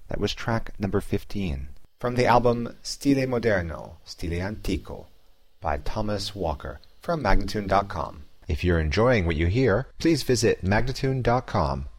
That was track number 15 from the album Stile Moderno, Stile Antico by Thomas Walker from Magnatune.com. If you're enjoying what you hear, please visit Magnatune.com